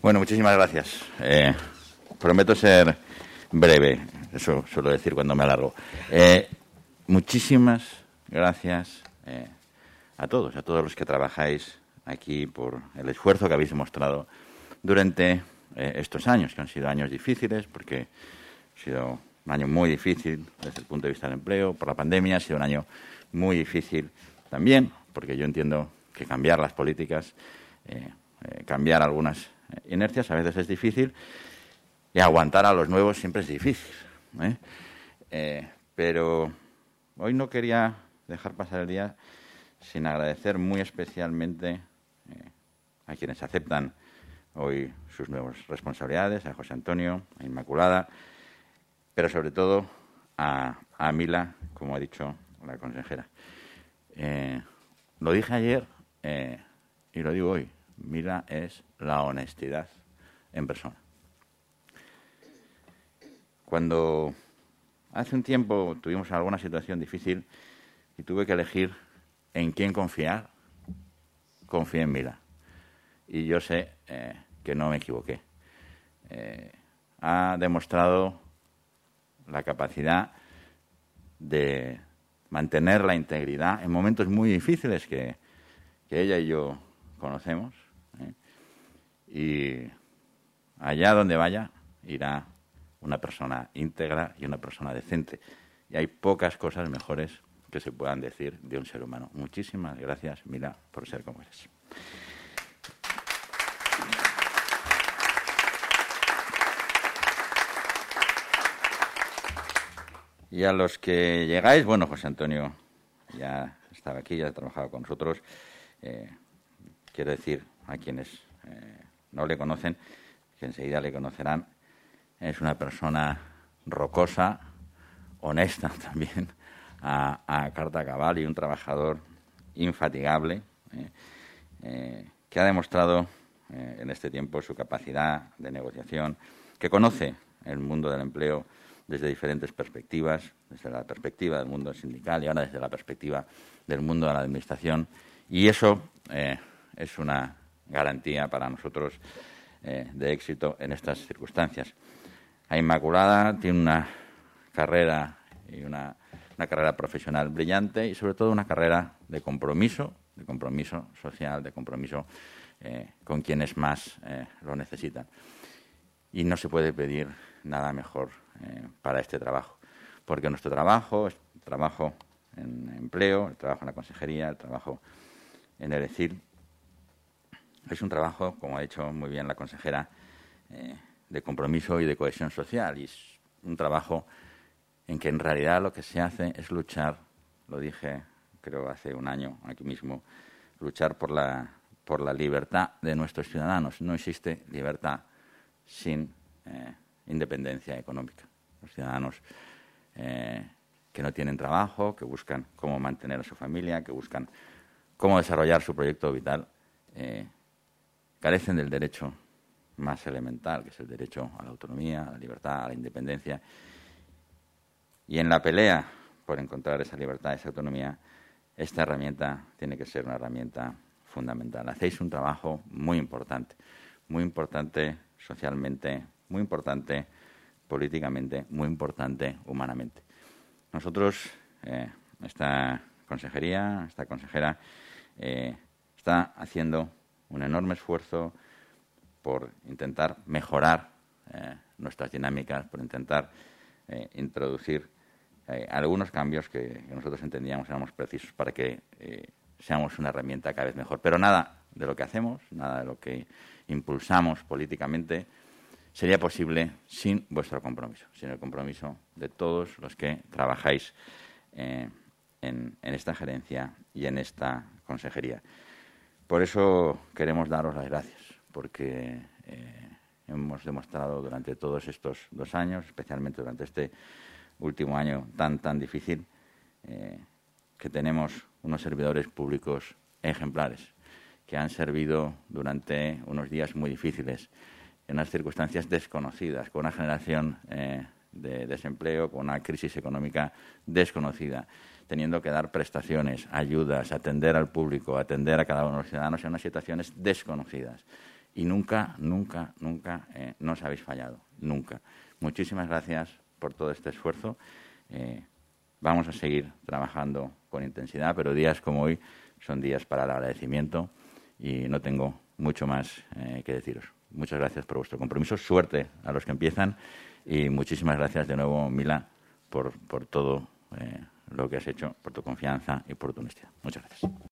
Bueno, muchísimas gracias. Prometo ser breve, eso suelo decir cuando me alargo. Muchísimas gracias a todos los que trabajáis aquí por el esfuerzo que habéis demostrado durante estos años, que han sido años difíciles, porque ha sido un año muy difícil desde el punto de vista del empleo, por la pandemia, ha sido un año muy difícil también, porque yo entiendo que cambiar las políticas, cambiar algunas inercias a veces es difícil y aguantar a los nuevos siempre es difícil, pero hoy no quería dejar pasar el día sin agradecer muy especialmente a quienes aceptan hoy sus nuevas responsabilidades, a José Antonio, a Inmaculada, pero sobre todo a Mila, como ha dicho la consejera. Lo dije ayer y lo digo hoy. Mila es la honestidad en persona. Cuando hace un tiempo tuvimos alguna situación difícil y tuve que elegir en quién confiar, confié en Mila. Y yo sé que no me equivoqué. Ha demostrado la capacidad de mantener la integridad en momentos muy difíciles que ella y yo conocemos. Y allá donde vaya irá una persona íntegra y una persona decente. Y hay pocas cosas mejores que se puedan decir de un ser humano. Muchísimas gracias, Mila, por ser como eres. Y a los que llegáis, bueno, José Antonio ya estaba aquí, ya ha trabajado con nosotros. Quiero decir a quienes no le conocen, que enseguida le conocerán, es una persona rocosa, honesta también, a carta cabal y un trabajador infatigable, que ha demostrado en este tiempo su capacidad de negociación, que conoce el mundo del empleo desde diferentes perspectivas, desde la perspectiva del mundo sindical y ahora desde la perspectiva del mundo de la administración, y eso es una garantía para nosotros de éxito en estas circunstancias. A Inmaculada tiene una carrera y una carrera profesional brillante y sobre todo una carrera de compromiso social, de compromiso con quienes más lo necesitan. Y no se puede pedir nada mejor para este trabajo, porque nuestro trabajo es trabajo en empleo, el trabajo en la consejería, el trabajo en el ECIL. Es un trabajo, como ha dicho muy bien la consejera, de compromiso y de cohesión social. Y es un trabajo en que en realidad lo que se hace es luchar, lo dije creo hace un año aquí mismo, luchar por la libertad de nuestros ciudadanos. No existe libertad sin independencia económica. Los ciudadanos que no tienen trabajo, que buscan cómo mantener a su familia, que buscan cómo desarrollar su proyecto vital, carecen del derecho más elemental, que es el derecho a la autonomía, a la libertad, a la independencia. Y en la pelea por encontrar esa libertad, esa autonomía, esta herramienta tiene que ser una herramienta fundamental. Hacéis un trabajo muy importante socialmente, muy importante políticamente, muy importante humanamente. Nosotros, esta consejería, esta consejera, está haciendo un enorme esfuerzo por intentar mejorar nuestras dinámicas, por intentar introducir algunos cambios que nosotros entendíamos éramos precisos para que seamos una herramienta cada vez mejor. Pero nada de lo que hacemos, nada de lo que impulsamos políticamente sería posible sin vuestro compromiso, sin el compromiso de todos los que trabajáis en esta gerencia y en esta consejería. Por eso queremos daros las gracias, porque hemos demostrado durante todos estos 2 años, especialmente durante este último año tan difícil, que tenemos unos servidores públicos ejemplares, que han servido durante unos días muy difíciles, en unas circunstancias desconocidas, con una generación de desempleo, con una crisis económica desconocida, teniendo que dar prestaciones, ayudas, atender al público, atender a cada uno de los ciudadanos en unas situaciones desconocidas. y nunca nos habéis fallado, nunca. Muchísimas gracias por todo este esfuerzo. Vamos a seguir trabajando con intensidad, pero días como hoy son días para el agradecimiento y no tengo mucho más que deciros. Muchas gracias por vuestro compromiso. Suerte a los que empiezan y muchísimas gracias de nuevo, Mila, por todo lo que has hecho, por tu confianza y por tu honestidad. Muchas gracias.